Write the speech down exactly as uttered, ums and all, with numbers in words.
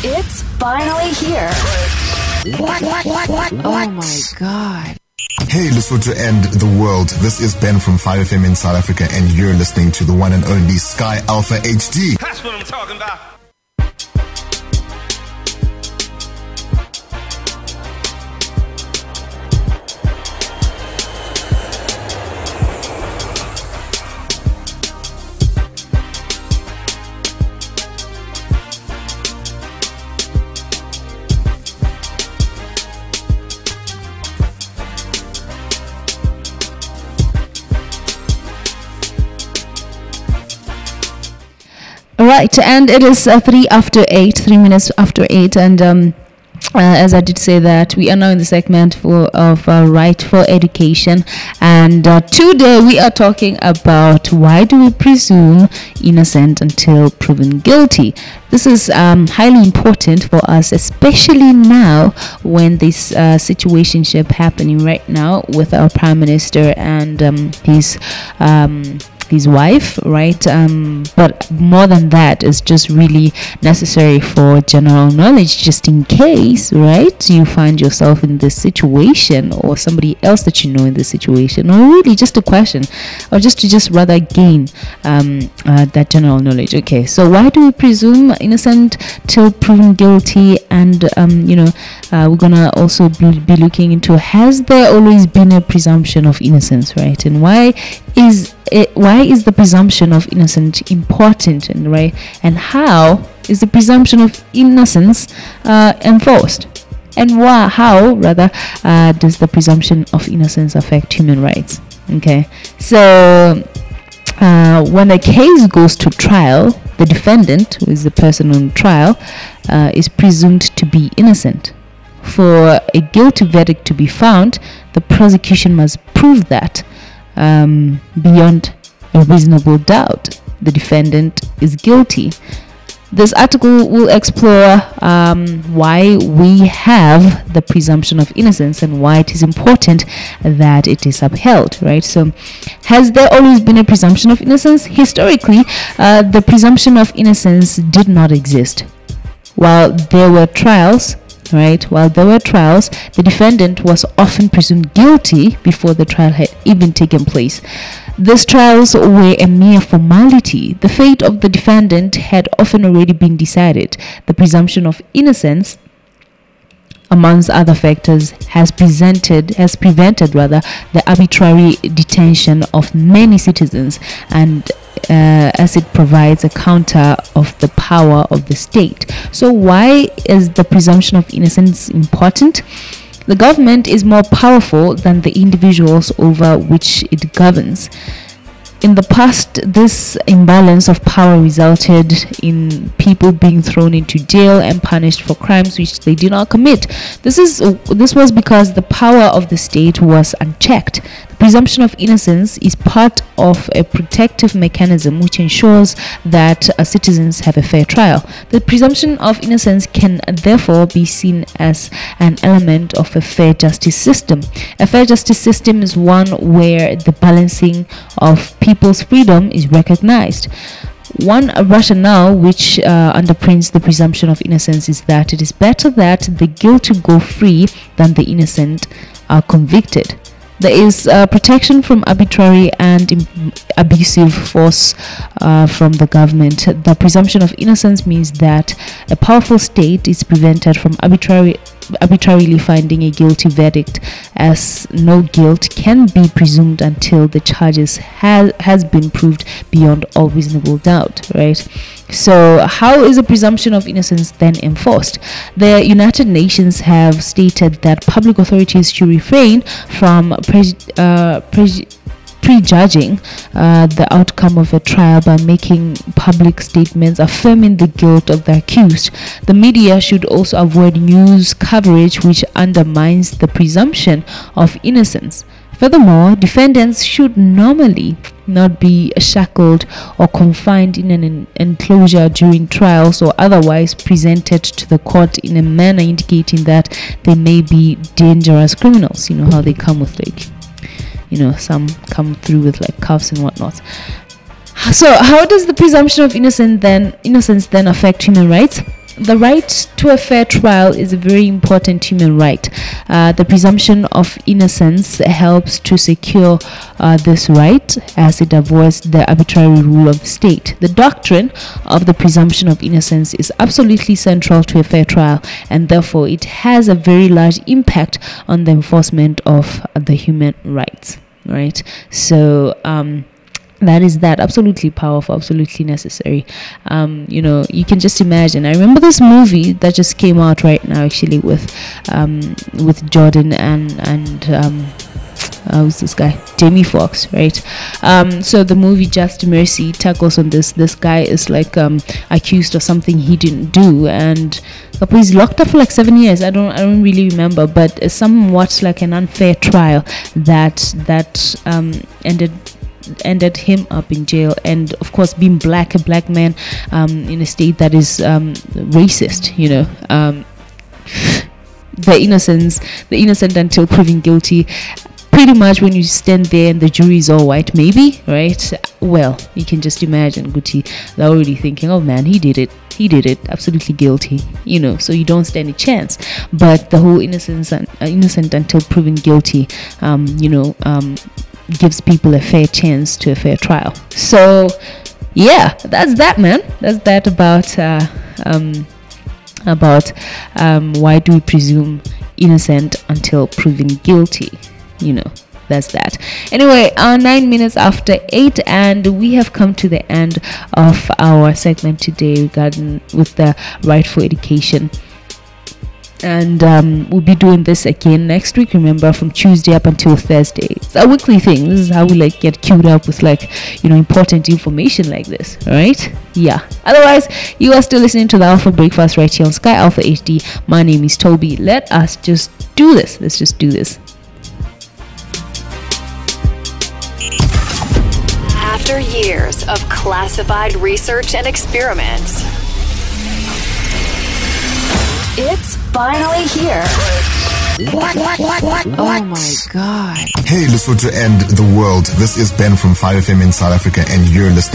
It's finally here. What, what, what, what, what? Oh my God. Hey Lesotho and the world, this is Ben from five F M in South Africa and you're listening to the one and only Sky Alpha H D. That's what I'm talking about. Right, and it is uh, three after eight, three minutes after eight, and um, uh, as I did say that we are now in the segment for of uh, right for education, and uh, today we are talking about why do we presume innocent until proven guilty. This is um, highly important for us, especially now when this uh, situationship happening right now with our Prime Minister and um, his um, his wife, right? Um, but more than that, it's just really necessary for general knowledge, just in case, right, you find yourself in this situation, or somebody else that you know in this situation, or really just a question, or just to just rather gain um, uh, that general knowledge. Okay, so why do we presume innocent till proven guilty? And um, you know, uh, we're gonna also be, be looking into, has there always been a presumption of innocence, right? And why is it, why is the presumption of innocence important, and right, and how is the presumption of innocence uh, enforced, and why, how rather, uh, does the presumption of innocence affect human rights? Okay, so uh, when a case goes to trial, the defendant, who is the person on trial, uh, is presumed to be innocent. For a guilty verdict to be found, the prosecution must prove that um, beyond a reasonable doubt the defendant is guilty. This article will explore um, why we have the presumption of innocence and why it is important that it is upheld, right? So, has there always been a presumption of innocence? Historically, uh, the presumption of innocence did not exist. While there were trials, right, while there were trials, the defendant was often presumed guilty before the trial had even taken place. These trials were a mere formality. The fate of the defendant had often already been decided. The presumption of innocence, amongst other factors, has presented has prevented rather the arbitrary detention of many citizens, and uh, as it provides a counter of the power of the state. So why is the presumption of innocence important? The government is more powerful than the individuals over which it governs. In the past, this imbalance of power resulted in people being thrown into jail and punished for crimes which they did not commit. This is this was because the power of the state was unchecked. The presumption of innocence is part of a protective mechanism which ensures that uh, citizens have a fair trial. The presumption of innocence can therefore be seen as an element of a fair justice system. A fair justice system is one where the balancing of people's freedom is recognized. One rationale which uh, underpins the presumption of innocence is that it is better that the guilty go free than the innocent are convicted. There is uh, protection from arbitrary and Im- abusive force uh, from the government. The presumption of innocence means that a powerful state is prevented from arbitrary, arbitrarily finding a guilty verdict, as no guilt can be presumed until the charges has has been proved beyond all reasonable doubt, right? So how is the presumption of innocence then enforced? The United Nations have stated that public authorities should refrain from pre- uh, pre- prejudging uh, the outcome of a trial by making public statements affirming the guilt of the accused. The media should also avoid news coverage which undermines the presumption of innocence. Furthermore, defendants should normally not be shackled or confined in an en- enclosure during trials, or otherwise presented to the court in a manner indicating that they may be dangerous criminals. You know how they come with, like, you know, some come through with like cuffs and whatnot. So how does the presumption of innocence then innocence then affect human rights? the right to a fair trial is a very important human right. Uh, the presumption of innocence helps to secure uh, this right as it avoids the arbitrary rule of the state. The doctrine of the presumption of innocence is absolutely central to a fair trial, and therefore it has a very large impact on the enforcement of the human rights. Right? So, um, that is that absolutely powerful, absolutely necessary. Um, you know, you can just imagine. I remember this movie that just came out right now, actually, with um, with Jordan and and um, uh, who's this guy? Jamie Foxx, right? Um, so the movie Just Mercy tackles on this. This guy is like um, accused of something he didn't do, and he's locked up for like seven years. I don't, I don't really remember, but it's somewhat like an unfair trial that that um, ended. ended him up in jail. And of course, being black, a black man um, in a state that is um, racist, you know, um, the innocence, the innocent until proven guilty. Pretty much when you stand there and the jury is all white, maybe, right? Well, you can just imagine Guti, they're already thinking, oh man, he did it. He did it. Absolutely guilty, you know, so you don't stand a chance. But the whole innocence, uh, innocent until proven guilty, um, you know, um, gives people a fair chance to a fair trial. So yeah, that's that, man. That's that about uh, um, about um, why do we presume innocent until proven guilty? You know, that's that. Anyway, uh, nine minutes after eight, and we have come to the end of our segment today regarding with the right for education. And um, we'll be doing this again next week. Remember, from Tuesday up until Thursday. It's a weekly thing. This is how we like get queued up with like, you know, important information like this. All right? Yeah. Otherwise, you are still listening to the Alpha Breakfast right here on Sky Alpha H D. My name is Toby. Let us just do this. Let's just do this. After years of classified research and experiments, it's finally here. Oh my God. Hey, Lesotho and the world. This is Ben from five F M in South Africa, and you're listening